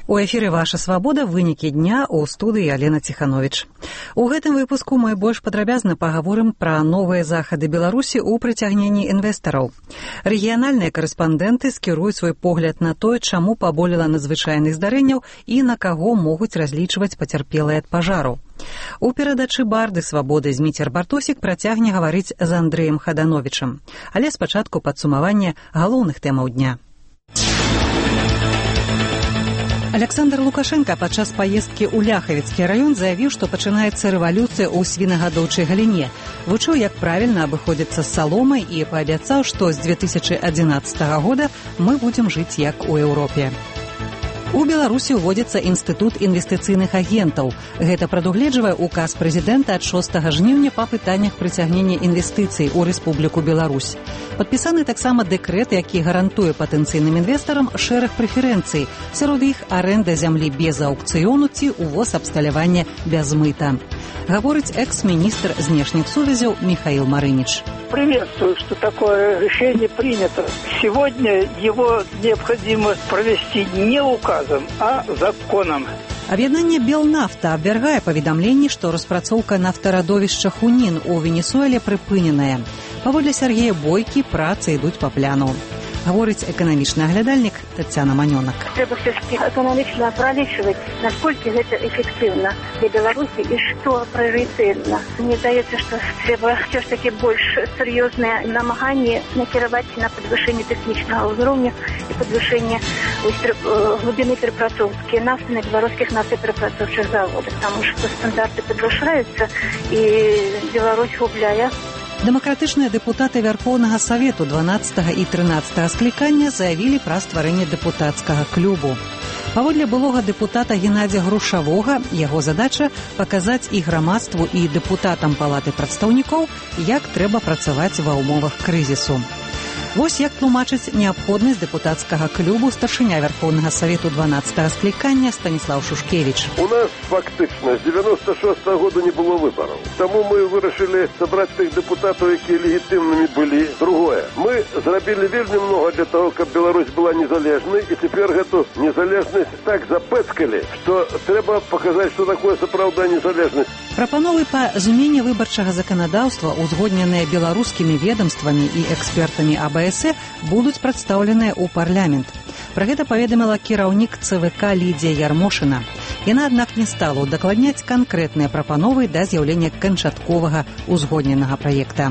У эфіры «Ваша свабода», вынікі дня, у студыі Алена Ціхановіч. У гэтым выпуску мы больш падрабязна пагаворым пра новыя захады Беларусі ў прыцягненні інвестараў. Рэгіянальныя карэспандэнты скіруюць свой погляд на тое, чаму паболела надзвычайных здарэнняў і на каго могуць разлічваць пацярпелыя ад пажару. У перадачы «Барды свабоды» Зміцер Бартосік працягне гаварыць з Андрэем Хадановічам. Але спачатку падсумаванне галоўных тэмаў дня. Александр Лукашенко падчас паездкі ў Ляхавіцкі раён заявіў, што пачынаецца рэвалюцыя ў свінагадоўчай галіне. Вучыў, як правільна абыходзіцца з саломай і паабяцаў, што з 2011 года мы будзем жыць як у Еўропе. У Беларусі ўводзіцца інстытут інвестыцыйных агентаў. Гэта прадугледжвае указ прэзідэнта ад 6 жніўня па пытаннях прыцягнення інвестыцый у Рэспубліку Беларусь. Падпісаны таксама дэкрэт, які гарантуе патэнцыйным інвестарам шэраг прэферэнцый. Сярод іх арэнда зямлі без аукцыёну ці увоз абсталявання без мыта. Гаворыць экс-министр знешних сувязяў Михаил Марынич. Приветствую, что такое решение принято. Сегодня его необходимо провести не указом, а законом. Аб'яднанне «Белнафта» абвяргае паведамленні, што распрацоўка нафтарадовішча «Хунін» у Венесуэле прыпыненая. Паводле Сергея Бойкі працы ідуць па пляну. Говорить экономичный оглядальник Татьяна Манёнок. Треба все-таки экономично проличивать, насколько это эффективно для Беларуси и что приоритетно. Мне кажется, что треба все-таки больше серьезное намагание накировать на повышение технического уровня и повышение глубины перепроцовки нафты на белорусских нафтоперепроцовчих заводах, потому что стандарты повышаются и Беларусь губляя. Дэмакратычныя дэпутаты Вярхоўнага Савету 12 і 13 склікання заявілі пра стварэнне дэпутацкага клубу. Паводле былога дэпутата Геннадзя Грушавога, яго задача паказаць і грамадству, і дэпутатам Палаты прадстаўнікоў, як трэба працаваць ва ўмовах крызісу. Вось як тлумачыць неабходнасць дэпутацкага клубу старшыня Вярхоўнага Савету 12 склікання Станіслав Шушкевич. У нас фактычна з 96-го года не было выбораў. Таму мы вырашылі сабраць тых дэпутатаў, якія легітымнымі былі. Другое. Мы зрабілі вельмі много для того, каб Беларусь была незалежнай, і цяпер гэту незалежнасць так запэцкалі, што трэба паказаць, што такое сапраўдная незалежнасць. Прапановы па змене выбарчага заканадаўства, узгодненыя беларускімі ведомствамі і экспертамі АБС, будуць прадстаўленыя ў парламент. Пра гэта паведаміла кіраўнік ЦВК Лідзія Ярмошына. Яна, аднак, не стала удакладняць канкрэтныя прапановы да з'яўлення канчатковага узгодненага праекта.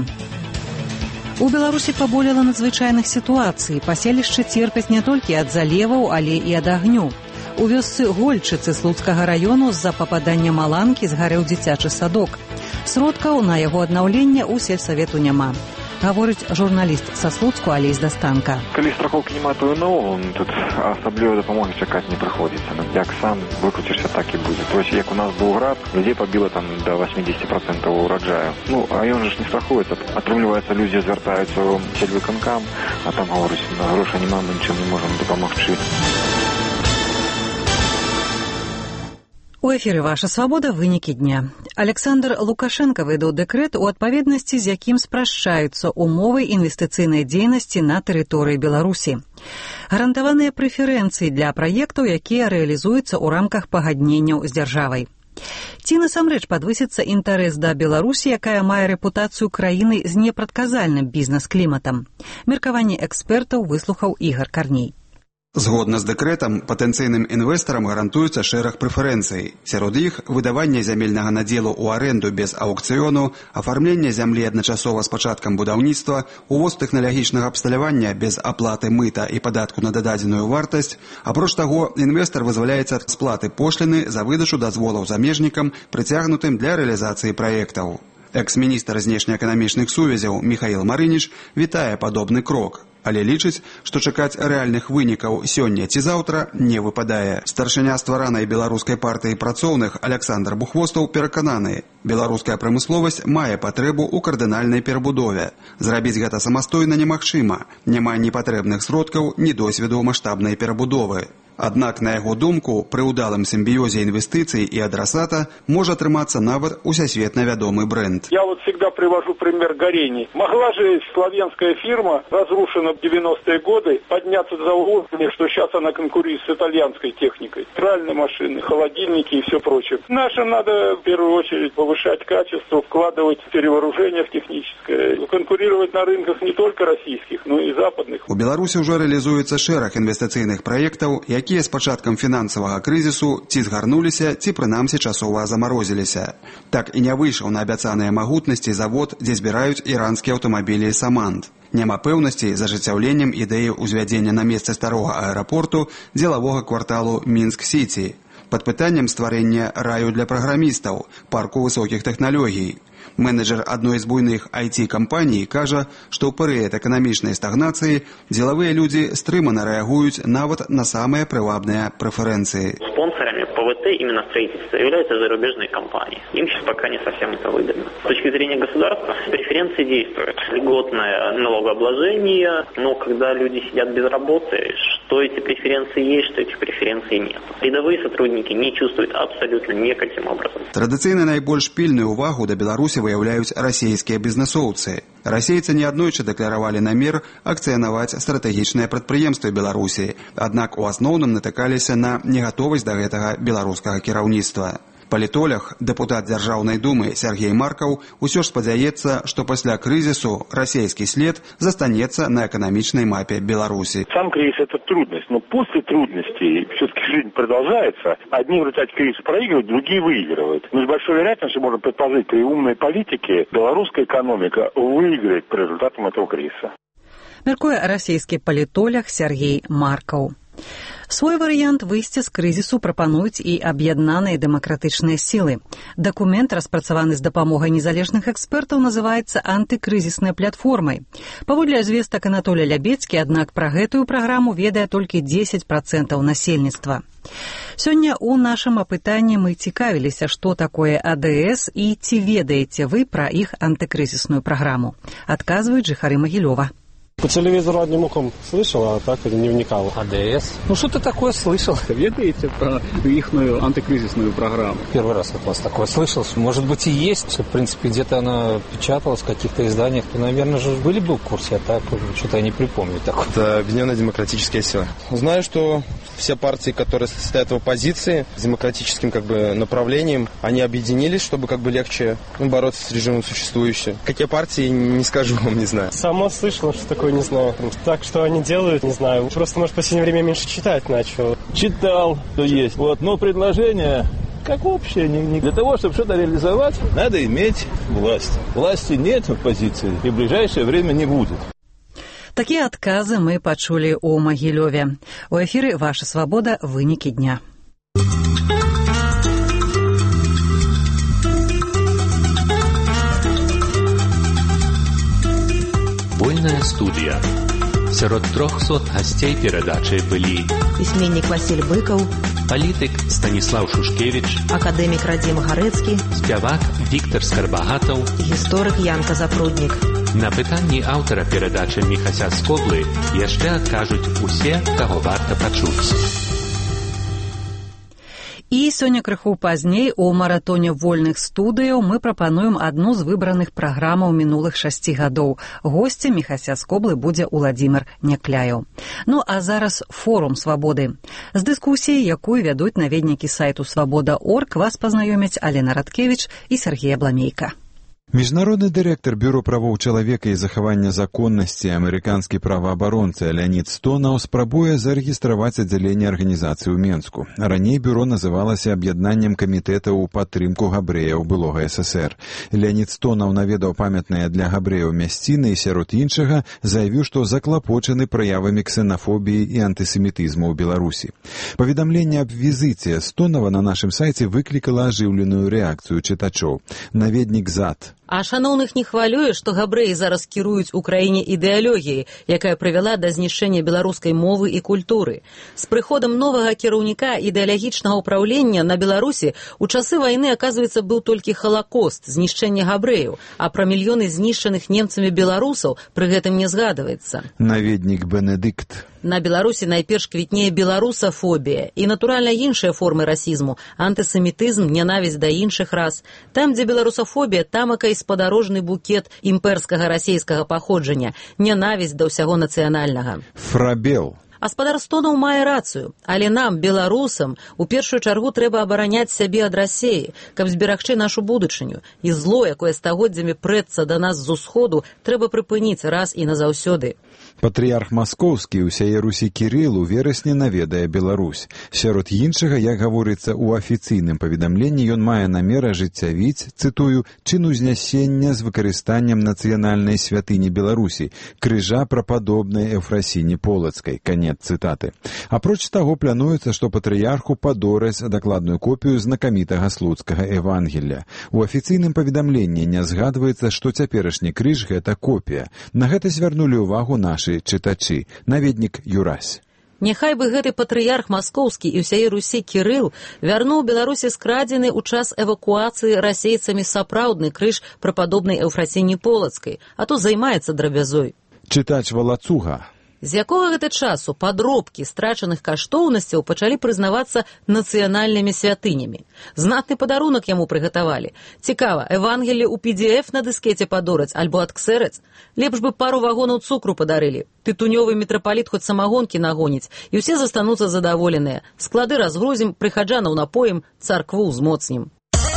У Беларусі паболела надзвычайных сітуацый. Паселішчы церпяць не толькі ад залеваў, але і ад агню. У вёсцы Гольчыцы Слуцкага раёну з-за пападання маланкі згарэў дзіцячы садок. Сродкаў на яго аднаўленне ў сельсавету няма. Гаворыць журналіст са Слуцку Алесь Дастанка. Калі страхоўкі няма, то і наогул тут асаблівай дапамогі чакаць не прыходзіцца. Як сам выкруцішся, так і будзе. То есть, як у нас быў град, людзей пабіла там до 80% ураджаю. А ён же ж не страхуецца. Атрымліваецца, людзі звяртаюцца ў сельвыканкам, а там гаворыць, на грошы няма, мы нічым не можам дапамагчы. У эфіры «Ваша свабода», вынікі дня. Александр Лукашенко выдаў дэкрэт, у адпаведнасці з якім спрашчаюцца умовы інвестыцыйнай дзейнасці на тэрыторыі Беларусі. Гарантаваныя прэферэнцыі для праектаў, якія рэалізуюцца ў рамках пагадненняў з дзяржавай. Ці насамрэч падвысіцца інтарэс да Беларусі, якая мае рэпутацыю краіны з непрадказальным бізнес-кліматам? Меркаванне экспертаў выслухаў Ігар Карней. Згодна з дэкрэтам, патэнцыйным інвестарам гарантуецца шэраг прэферэнцый. Сярод іх выдаванне зямельнага надзелу ў арэнду без аукцыёну, афармленне зямлі адначасова з пачаткам будаўніцтва, увоз тэхналагічнага абсталявання без аплаты мыта і падатку на дададзеную вартасць. Апроч таго, інвестар вызваляецца ад сплаты пошліны за выдачу дазволаў замежнікам, прыцягнутым для рэалізацыі праектаў. Экс-міністр знешнеэканамічных сувязяў Михаил Марынич вітае падобны крок, але лічыць, што чакаць рэальных вынікаў сёння ці заўтра не выпадае. Старшыня стваранай беларускай партыі працоўных Александр Бухвостаў перакананы, беларуская прамысловасць мае патрэбу ў кардынальнай перабудове. Зрабіць гэта самастойна немагчыма, няма ні патрэбных сродкаў, ні досведу маштабнай перабудовы. Аднак, на яго думку, пры ўдалым сімбіёзе інвестыцый і адрасата можа атрымацца нават усесветна вядомы бренд. Я вот всегда привожу пример Горени. Могла же славянская фирма, разрушена в 90-е годы, подняться до уровня, что сейчас она конкурирует с итальянской техникой. Стиральные машины, холодильники и все прочее. Нашим надо в первую очередь повышать качество, вкладывать в перевооружение в техническое, конкурировать на рынках не только российских, но и западных. У Беларусі ўжо рэалізуецца шэраг інвестыцыйных праектаў, якія з пачаткам фінансавага крызісу ці згарнуліся, ці прынамсі часова замарозіліся. Так і не выйшаў на абяцаныя магутнасці завод, дзе збіраюць іранскія аўтамабілі «Саманд». Няма пэўнасці з ажыццяўленнем ідэі ўзвядзення на месцы старога аэрапорту дзелавога кварталу Мінск-Сіці. Пад пытаннем стварэння раю для праграмістаў, парку высокіх тэхналогій. Менеджер адной з буйных IT-кампаній кажа, што ў перыяд эканамічнай стагнацыі дзелавыя людзі стрымана рэагуюць нават на самыя прывабныя прэферэнцыі. Спонсорами ПВТ именно строительства являются зарубежные компании. Им сейчас пока не совсем это выгодно. С точки зрения государства преференции действуют. Льготное налогообложение, но когда люди сидят без работы, что эти преференции есть, что этих преференций нет. Рядовые сотрудники не чувствуют абсолютно никаким образом. Традыцыйна найбольш пільную ўвагу да Беларусі выяўляюць расійскія бізнесоўцы. Расейцы неаднойчы дэкларавалі намер акцыянаваць стратэгічныя прадпрыемствы Беларусі, аднак у асноўным натыкаліся на негатовасць да гэтага беларускага кіраўніцтва. Палітолог, дэпутат Дзяржаўнай думы Сергей Маркаў усё ж спадзяецца, што пасля крызісу расійскі след застанецца на эканамічнай мапе Беларусі. Сам кризис – это трудность, но после трудностей все-таки жизнь продолжается. Одни в результате кризиса проигрывают, другие выигрывают. Но с большой вероятностью можно предположить, при умной политике белорусская экономика выиграет по результатам этого кризиса. Мяркуе расійскі палітолог Сергей Маркаў. Свой варыянт выйсця з крызісу прапануюць і аб'яднаныя дэмакратычныя сілы. Дакумент, распрацаваны з дапамогай незалежных экспертаў, называецца антыкрызіснай платформай. Паводле звестак Анатолія Лябецкі, аднак пра гэтую праграму ведае толькі 10% насельніцтва. Сёння ў нашым апытанні мы цікавіліся, што такое АДС і ці ведаеце вы пра іх антыкрызісную праграму. Адказваюць жыхары Магілёва. По телевизору одним ухом слышал, а так не вникал. АДС? Ну, что-то такое слышал. Ведаете про их антикризисную программу? Первый раз от вас такое слышал. Может быть и есть. В принципе, где-то она печаталась в каких-то изданиях. То, наверное, же были бы в курсе, а так что-то я не припомню такое. Это Объединенная демократическая сила. Знаю, что все партии, которые состоят в оппозиции с демократическим направлением, они объединились, чтобы легче бороться с режимом существующим. Какие партии, не скажу вам, не знаю. Сама слышала, что такое не знаю. Так, что они делают, не знаю. Просто, может, в последнее время меньше читать начал. Читал, что есть. Но предложение как общее. Для того, чтобы что-то реализовать, надо иметь власть. Власти нет в оппозиции и в ближайшее время не будет. Такія адказы мы пачулі ў Магілёве. У эфіры «Ваша свабода. Вынікі дня». Вольная студія. Сярод 300 гасцей перадачы былі пісьменнік Васіль Быкаў, палітык Станіслаў Шушкевіч, акадэмік Радзім Гарэцкі, спявак Віктар Скарбагатаў, гісторык Янка Запруднік. На пытанні аўтара перадачы Міхася Скоблы яшчэ адкажуць усе, каго варта пачуць. І сёння крыху пазней у маратоне вольных студыяў мы прапануем адну з выбраных праграмаў мінулых 6 гадоў. Госцем Міхася Скоблы будзе Уладзімір Някляеў. Ну а зараз форум свабоды. З дыскусіяй, якую вядуць наведнікі сайту свабода.орг, вас пазнаёмяць Алена Радкевіч і Сергей Абламейка. Міжнародны дырэктар Бюро правоў чалавека і захавання законнасці амерыканскі праваабаронца Леонід Стонаў спрабуе зарэгістраваць аддзяленне арганізацыі ў Менску. Раней бюро называлася аб'яднаннем камітэтаў у падтрымку габрэяў былога ССР. Леонід Стонаў наведаў памятныя для габрэяў мясціны і сярод іншага заявіў, што заклапочаны праявамі ксенафобіі і антысемітызму ў Беларусі. Паведамленне аб візіце Стонава на нашым сайце выклікала ажыўленую рэакцыю чытачоў. Наведнік ЗАД. А шаноўных не хвалюе, што габрэі зараз кіруюць у краіне ідэалогіяй, якая прывяла да знішчэння беларускай мовы і культуры. З прыходам новага кіраўніка ідэалагічнага ўпраўлення на Беларусі у часы вайны, аказваецца, быў толькі халакост, знішчэнне габрэяў, а пра мільёны знішчаных немцамі беларусаў пры гэтым не згадваецца. Наведнік Бенедыкт. На Беларусі найперш квітнее беларусафобія і, натуральна, іншыя формы расізму, антысемітызм, нянавісць да іншых рас. Там, дзе беларусафобія, тамака і спадарожны букет імперскага расійскага паходжання, нянавісць да ўсяго нацыянальнага. Фрабел. Гаспадар Стонаў мае рацыю, але нам, беларусам, у першую чаргу трэба абараняць сябе ад Расіі, каб зберагчы нашу будучыню. І зло, якое стагоддзямі прэцца да нас з усходу, трэба прыпыніць раз і назаўсёды. Патрыярх маскоўскі ўсяе Русі Кірыл у верасні наведае Беларусь. Сярод іншага, як гаворыцца ў афіцыйным паведамленні, ён мае намер ажыццявіць, цытую, чын узнясення з выкарыстаннем нацыянальнай святыні Беларусі, крыжа прападобнай Эўфрасіні Полацкай. Канец цытаты. Апроч таго, плануецца, што патрыярху падораць дакладную копію знакамітага слуцкага Евангелля. У афіцыйным паведамленні не згадваецца, што цяперашні крыж – гэта копія. На гэта звярнулі ўвагу нашы чытачы. Наведнік Юрась. Няхай бы гэты патрыярх маскоўскі і ўсяе Русі Кірыл вярнуў Беларусі скрадзены ў час эвакуацыі расейцамі сапраўдны крыж прападобнай Эўфрасіні Полацкай, а то займаецца драбязой. Чытач Валацуга. З якога гэта часу падробкі страчаных каштоўнасцяў пачалі прызнавацца нацыянальнымі святынямі? Знатны падарунак яму прыгатавалі. Цікава, Евангелле ў PDF на дыскеце падораць альбо адксэраць? Лепш бы пару вагонаў цукру падарылі. Тытунёвы мітрапаліт хоць самагонкі нагоніць, і ўсе застануцца задаволеныя. Склады разгрузім, прыхаджанаў напоім, царкву ўзмоцнім.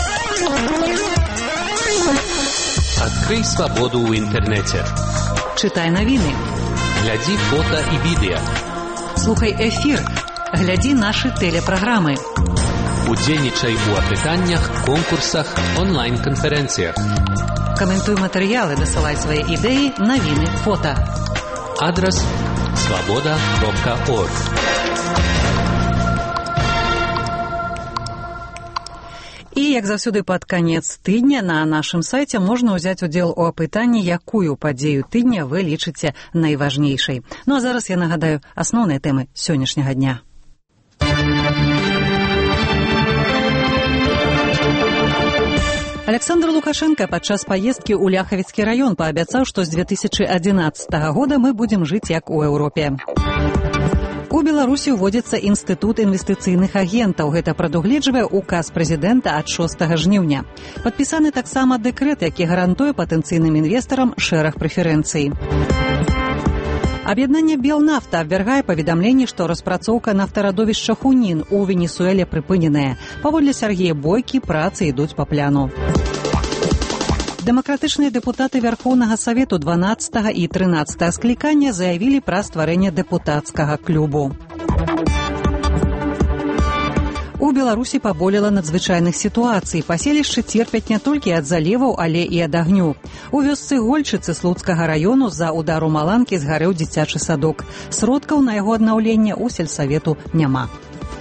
Адкрый свабоду ў інтэрнэце. Чытай навіны. Глядзі фота і відэа. Слухай эфір. Глядзі нашы тэлепраграмы. Удзельнічай у апытаннях, конкурсах, онлайн-канферэнцыях. Каментуй матэрыялы, дасылай свае ідэі, навіны, фота. Адрас svoboda.org. І, як заўсёды, пад канец тыдня на нашым сайце можна ўзяць удзел у апытанні, якую падзею тыдня вы лічыце найважнейшай. Ну а зараз я нагадаю асноўныя тэмы сённяшняга дня. Александр Лукашенко падчас паездкі ў Ляхавіцкі раён паабяцаў, што з 2011 года мы будзем жыць як у Еўропе. У Беларусі ўводзіцца інстытут інвестыцыйных агентаў. Гэта прадугледжвае указ прэзідэнта ад 6 жніўня. Падпісаны таксама дэкрэт, які гарантуе патэнцыйным інвестарам шэраг прэферэнцый. Аб'яднанне Белнафта абвяргае паведамленне, што распрацоўка нафтарадовішча Хунін у Венесуэле прыпыненая. Паводле Сергея Бойкі, працы ідуць па пляну. Дэмакратычныя дэпутаты Вярхоўнага Савету 12 і 13 склікання заявілі пра стварэнне дэпутацкага клубу. У Беларусі паболела надзвычайных сітуацый. Паселішчы церпяць не толькі ад залеваў, але і ад агню. У вёсцы Гольчыцы Слуцкага раёну з-за удару маланкі згарэў дзіцячы садок. Сродкаў на яго аднаўленне ў сельсавету няма.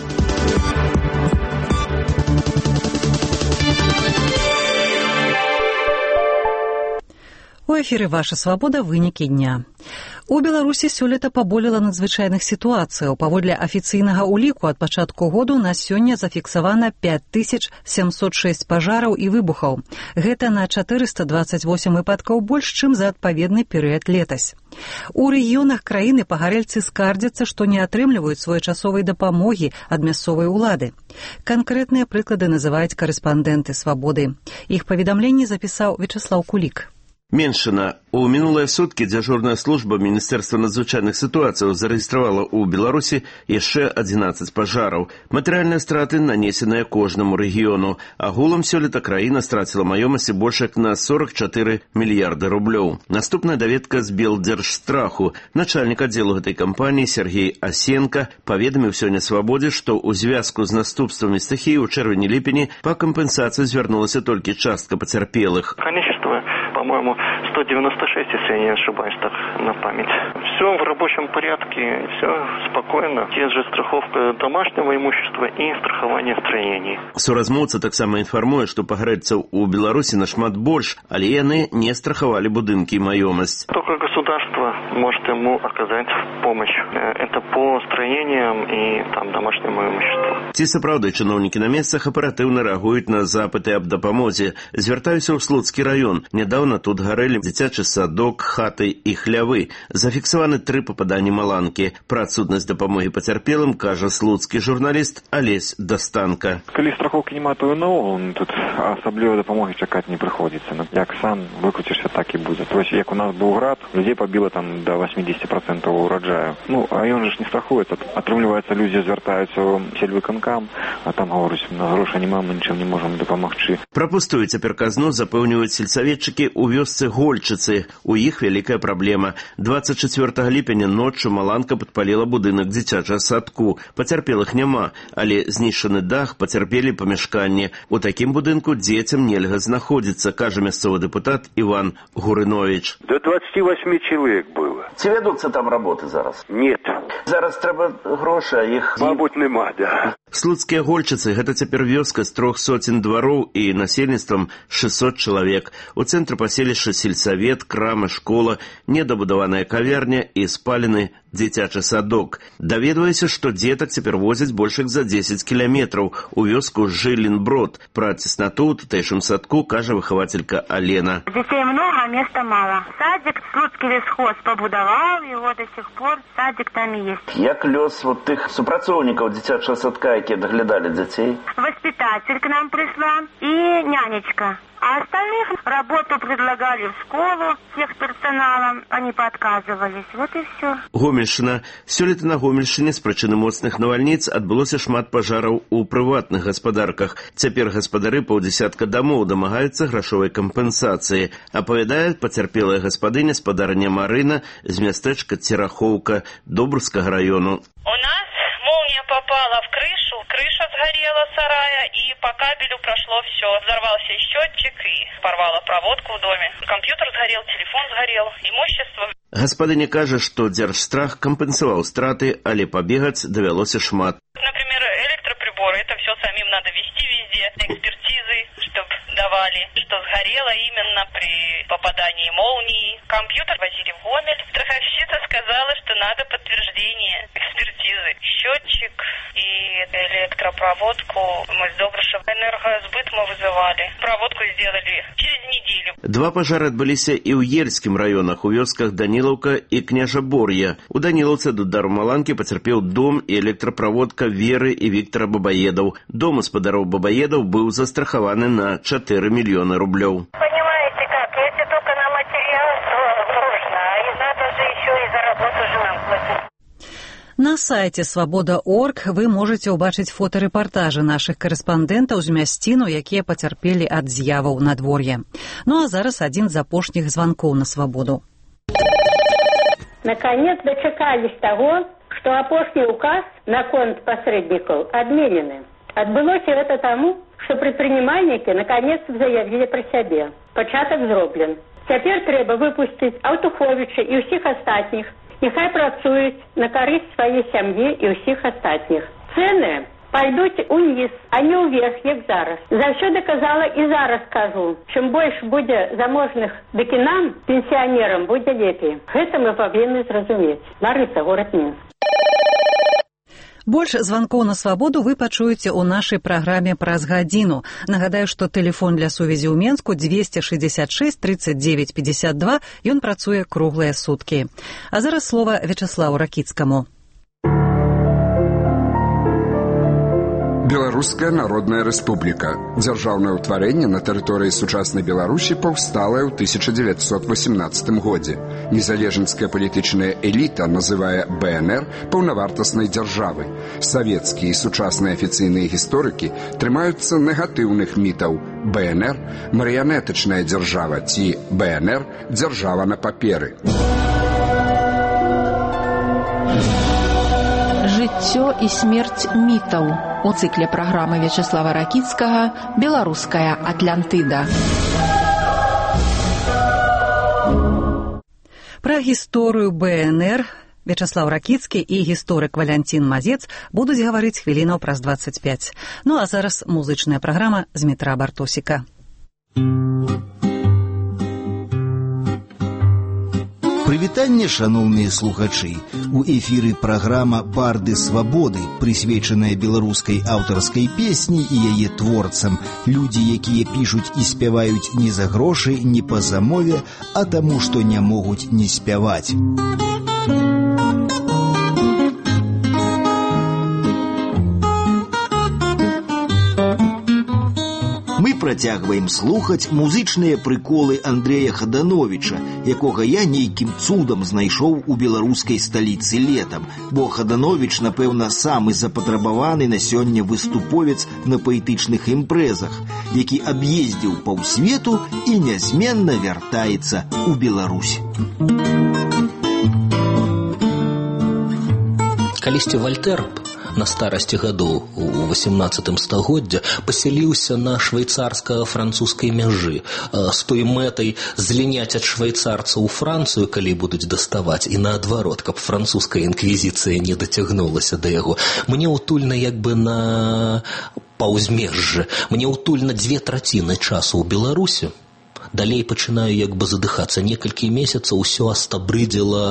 У эфіры «Ваша свабода. Вынікі дня». У Беларусі сёлета паболела надзвычайных сітуацыяў. Паводле афіцыйнага ўліку ад пачатку году на сёння зафіксавана 5706 пажараў і выбухаў. Гэта на 428 выпадкаў больш, чым за адпаведны перыяд летась. У рэгіёнах краіны пагарэльцы скардзяцца, што не атрымліваюць своечасовай дапамогі ад мясцовай улады. Канкрэтныя прыклады называюць карэспандэнты «Свабоды». Іх паведамленне запісаў Вячеслав Кулик. Меншина. У мінулыя суткі дзяжурная служба Міністэрства надзвычайных сітуацыяў зарэгістравала ў Беларусі яшчэ 11 пажараў. Матэрыяльныя страты нанесеныя кожнаму рэгіёну. Агулам сёлета краіна страціла маёмасці больш як на 44 мільярды рублёў. Наступная даведка з Белдзяржстраху. Начальнік аддзелу гэтай кампаніі Сергей Асенка паведаміў сёння «Свабодзе», што ў звязку з наступствамі стыхіі ў чэрвені-ліпені па кампенсацыю звярнулася толькі частка пацярпелых. По-моему, 196, если я не ошибаюсь, так на память. Все в рабочем порядке, все спокойно. Те же страховка домашнего имущества и страхование строений. Суразмоўца таксама інфармуе, што пагрэбцаў у Беларусі нашмат больш, але яны не страхавалі будынкі і маёмасць. Только государство может ему оказать помощь. Это по строениям и там домашнему имуществу. Ці сапраўды чыноўнікі на месцах аператыўна рэагуюць на запыты аб дапамозе. Звяртаюся ў Слуцкі раён. Нядаўна тут гарэлі дзіцячы садок, хаты і хлявы. Зафіксаваны 3 пападанні маланкі. Пра адсутнасць дапамогі пацярпелым кажа слуцкі журналіст Алесь Дастанка. Калі страхоўкі няма, то і наогул тут асаблівай дапамогі чакаць не прыходзіцца. Як сам выкруцішся, так і будзе. То есть, як у нас быў град, людзей пабіла там до 80% ураджаю. Ну, а ён же ж не страхуецца. Атрымліваецца, людзі звяртаюцца ў сельвыканкам, а там гаворыць, у нас грошай няма, мы нічым не можам дапамагчы. Пра пустую цяпер казну запэўніваюць сельсаветчыкі ў вёсцы Гольчыцы. У іх вялікая праблема. 24 ліпеня ноччу маланка падпаліла будынак дзіцячага садку. Пацярпелых няма, але знішчаны дах, пацярпелі памяшканні. У такім будынку дзецям нельга знаходзіцца, кажа мясцовы депутат Иван Гурынович. До 28 человек было. Ці вядуцца там работы зараз? Нет. Зараз трэба грошы, а іх... Мабуть, нема, да. Слуцкія Гольчыцы – гэта цяпер вёска з 300 двароў і насельніцтвам 600 чалавек. У цэнтры паселішча сельсавет, крама, школа, недабудаваная кавярня і спалены дзіцячы садок. Даведваюся, што дзетак цяпер возяць больш як за 10 кіламетраў у вёску Жылін-Брод. Пра цеснату ў тутэйшым садку кажа выхавацелька Алена. Детей много, а места мало. Садик Слуцкий лесхоз побудовал, его до сих пор садик там и есть. Як лёс вот тых супрацоўнікаў дзіцячага садка, якія даглядалі дзяцей? Воспитатель к нам пришла и нянечка. А остальных работу предлагали в школу, техперсоналом, они поотказывались. Вот и все. Гомельшчына. Сёлета на Гомельшчыне з прычыны моцных навальніц адбылося шмат пажараў у прыватных гаспадарках. Цяпер гаспадары паўдзесятка дамоў дамагаюцца грашовай кампенсацыі. Апавядае пацярпелая гаспадыня спадарня Марына з мястэчка Церахоўка Добрскага раёну. У нас молния попала в крышу, крыша сгорела сарая, и по кабелю прошло все. Взорвался счетчик и порвало проводку в доме. Компьютер сгорел, телефон сгорел, имущество. Гаспадыня кажа, што дзяржстрах кампенсаваў страты, але пабегаць давялося шмат. Например, электроприборы, это все самим надо вести везде, экспертизы, чтобы давали, что сгорело именно при попадании молнии. Компьютер возили в Гомель. Страховщица сказала, что надо подтверждение экспертизы. Счетчик и электропроводку мы с Добрышева энергосбыт мы вызывали. Проводку сделали через неделю. 2 пажары адбыліся і ў Ельскім раёнах, у вёсках Данілаўка і Княжабор'я. У Данілаўцы ад удару маланкі пацярпеў дом і электропроводка Веры і Віктара Бабаедаў. Дом гаспадароў Бабаедаў быў застрахаваны на 4 мільёны рублёў. Понимаете как, если только на материал, то можно, а и надо же еще и за работу же нам платить. На сайце «Свабода.орг» вы можете ўбачыць фотарэпартажы нашых карэспандэнтаў з мясціну, якія пацярпелі ад з'яваў надвор'я. Ну а зараз адзін з апошніх званкоў на свабоду. Наконец дочекались того, что апошний указ наконт посредников отменены. Отбылося это тому, что предпринимальники наконец заявили про себе. Початок зроблен. Теперь треба выпустить Алтуховича и всех остальных. Нехай працують на користь своей сям'ї і всіх остальних. Цены пойдуть униз, а не уверх, як зараз. Завсёды казала і зараз кажу, чим больше буде заможних, дык і нам, пенсіонерам, буде лепей. Гэта мы павінны зразумець. Ларыса, город Мінск. Больш званкоў на свабоду вы пачуеце ў нашай праграме праз гадзіну. Нагадаю, што тэлефон для сувязі ў Менску 266 39 52, ён працуе круглыя суткі. А зараз слова Вячаславу Ракіцкаму. Беларуская Народная Рэспубліка. Дзяржаўнае ўтварэнне на тэрыторыі сучаснай Беларусі паўсталае ў 1918 годзе. Незалежніцкая палітычная эліта называе БНР паўнавартаснай дзяржавай. Савецкія і сучасныя афіцыйныя гісторыкі трымаюцца негатыўных мітаў. БНР – марыянетычная дзяржава ці БНР – дзяржава на паперы. Жыццё і смерць мітаў. У цыкле праграмы Вячаслава Ракіцкага «Беларуская Атлантыда». Пра гісторыю БНР Вячаслав Ракіцкі і гісторык Валянцін Мазец будуць гаварыць хвілінаў праз 25. Ну а зараз музычная праграма з Дмітра Бартосіка. Прывітанне, шаноўныя слухачы. У эфіры праграма «Барды свабоды», прысвечаная беларускай аўтарскай песні і яе творцам. Людзі, якія пішуць і спяваюць не за грошы, не па замове, а таму, што не могуць не спяваць. Мы працягваем слухаць музычныя прыколы Андрэя Хадановіча, якога я нейкім цудам знайшоў у беларускай сталіцы летам, бо Хадановіч, напэўна, самы запатрабаваны на сёння выступовец на паэтычных імпрэзах, які аб'ездзіў паўсвету і нязменна вяртаецца ў Беларусь. Калісьці Вальтэр на старасці гадоў у 18 стагоддзя пасяліўся на швейцарска-французскай мяжы з той мэтай зліняць ад швейцарцаў у Францыю, калі будуць даставаць, і наадварот, каб французская інквізіцыя не дацягнулася да яго. Мне утульна як бы на паўзмежжы, мне утульна 2/3 часу ў Беларусі. Далей пачынаю як бы задыхацца. Некалькі месяцаў усё астабрыдзела,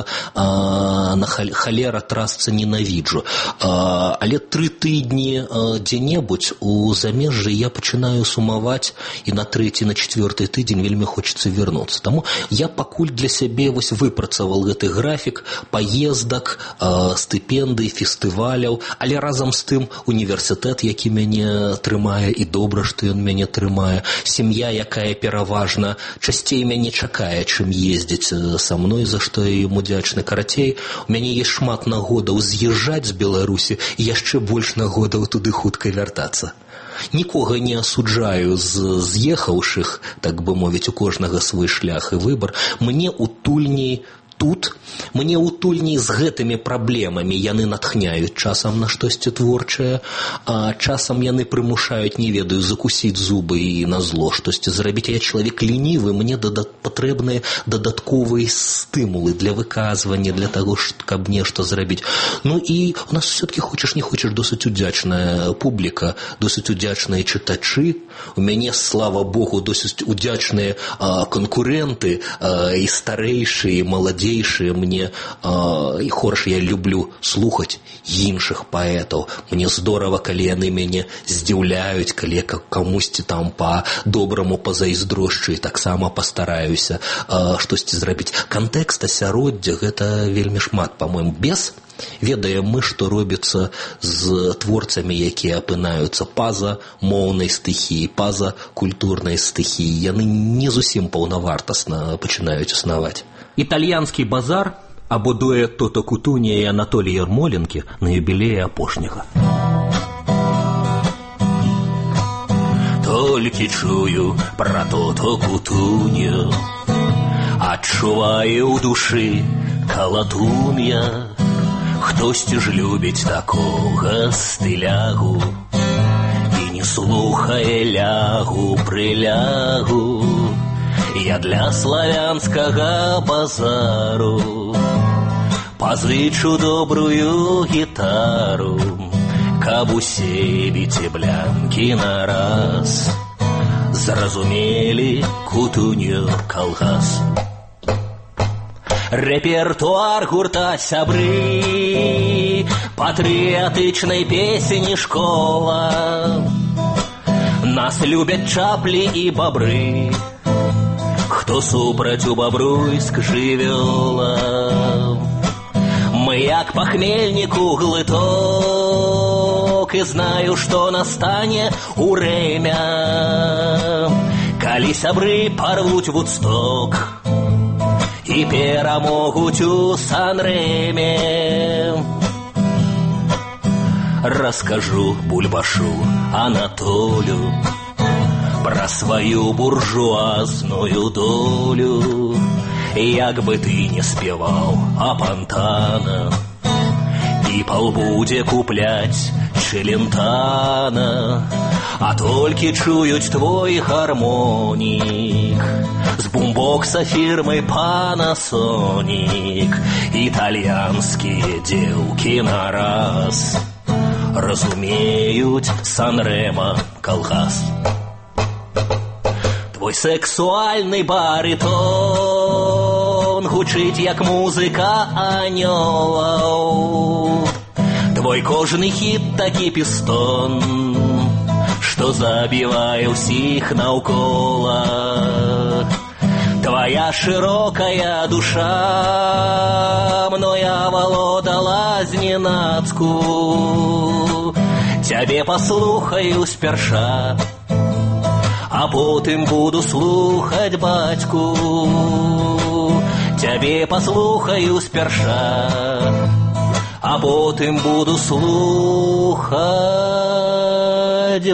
на халера трасца ненавіджу. Але 3 тыдні дзе-небудзь у замежжы я пачынаю сумаваць, і на 3-й, на 4-й тыдзень вельмі хочацца вярнуцца. Таму я пакуль для сябе выпрацаваў гэты графік паездак, стыпендый, фестываляў, але разам з тым універсітэт, які мяне трымае, і добра, што ён мяне трымае, сям'я, якая пераважна часцей мяне чакае, чым ездзіць са мной, за што я ім удзячны. Карацей, у мяне ёсць шмат нагодаў з'язджаць з Беларусі і яшчэ больш нагодаў туды хутка вяртацца. Нікога не асуджаю з з'ехаўшых, так бы мовіць, у кожнага свой шлях і выбар. Мне утульней тут, мне утульней з гэтымі праблемамі. Яны натхняюць часам на штосьці творчае, а часам яны прымушаюць, не ведаю, закусіць зубы і на зло штосьці зрабіць. Я чалавек лінівы, мне патрэбныя дадатковыя стымулы для выказвання, для таго, каб нешта зрабіць. Ну і у нас все-таки, хочаш не хочаш, досыць удзячная публіка, досыць удзячныя чытачы. У мяне, слава Богу, досыць удзячныя канкуренты, і старэйшыя, і маладзейшыя. Мне і хорш я люблю слухаць іншых паэтаў. Мне здорава, калі яны мяне здзіўляюць, калі камусьці там па-добраму пазайздрошчу, і таксама пастараюся штосьці зрабіць. Кантэкст, асяроддзя, гэта вельмі шмат, па-мойму. Без ведаем мы, што робіцца з творцамі, якія апынаюцца па-за моўнай стыхіі, па-за культурнай стыхіі. Яны не зусім паўнавартасна пачынаюць існаваць. Італьянскі базар або дуэт Тото Кутунія і Анатолія Ярмоленкі на юбілеі апошняга. Толькі чую пра Тото Кутунію, адчуваю ў душы калатун'я. Хтосьці ж любіць такога стылягу і не слухае лягу, прылягу. Я для славянскага базару пазычу добрую гітару, каб усе біце блянкі нараз зразумелі Кутуню калгас. Рэпертуар гурта сябры, патрыятычнай песені школа. Нас любяць чаплі і бабры, хто супраць у бабруйск жывёла. Мы як пахмельніку глыток, і знаю, што настане урэмя, калі сябры парвуць Вудсток і перамогуць у Сан-Рэме. Раскажу бульбашу Анатолю пра сваю буржуазную долю. Як бы ты не спеваў Апантана і паўбудзе купляць Челентана, а толькі чуюць твой гармонік з бумбокса фірмы Panasonic. Італьянскія дзеўкі нараз разумеюць Сан-Рэма калгас. Твой сексуальный баритон гучыць, як музыка анёлаў. Твой кожны хіт такі пістон, што забівае ўсіх наўкола. Твоя широкая душа мною оволодала зненацку. Тебе послухаю сперша, а потым буду слухать батьку. Тебе послухаю сперша, а потым буду слухать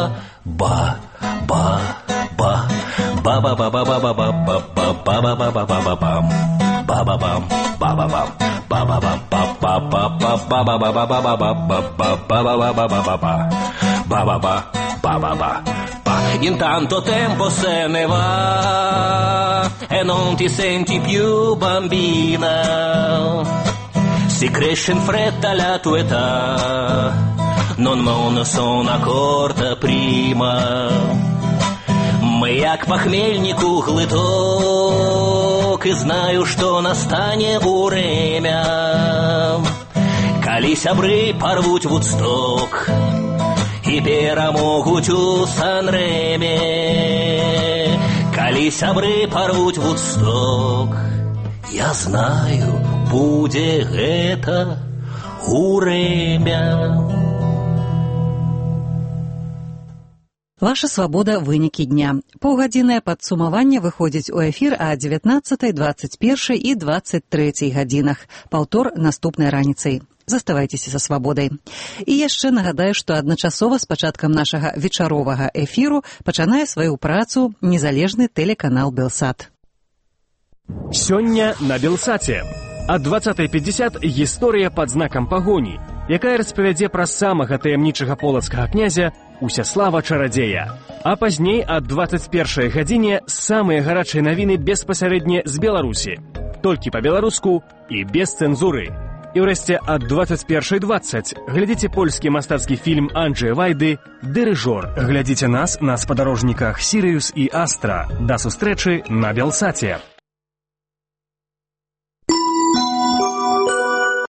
Intanto tempo se ne va e non ti senti più bambina. Si cresce in fretta la tua età, non me ne sono accorta prima. Мы як похмельнику глыток, и знаю, что настанет время, калі сябры порвуть Вудсток и перамогуць у Сан-Рэме. Калі сябры порвуть Вудсток, я знаю, будзе гэта урэмя. Ваша свабода. Вынікі дня. Паўгадзіннае падсумаванне выходзіць у эфір о 19, 21 і 23 гадзінах. Паўтор наступнай раніцай. Заставайцеся са свабодай. І яшчэ нагадаю, што адначасова з пачаткам нашага вечаровага эфіру пачынае сваю працу незалежны тэлеканал Белсат. Сёння на Белсаце. О 20:50 гісторыя пад знакам пагоні, якая распавядзе пра самага таямнічага полацкага князя Усяслава Чарадзея. А пазней о 21 гадзіне самыя гарачыя навіны беспасярэдне з Беларусі. Толькі па-беларуску і без цэнзуры. І ўрэшце о 21:20 глядзіце польскі мастацкі фільм Анджэя Вайды «Дырыжор». Глядзіце нас на спадарожніках «Сірыус» і «Астра». Да сустрэчы на Белсаце.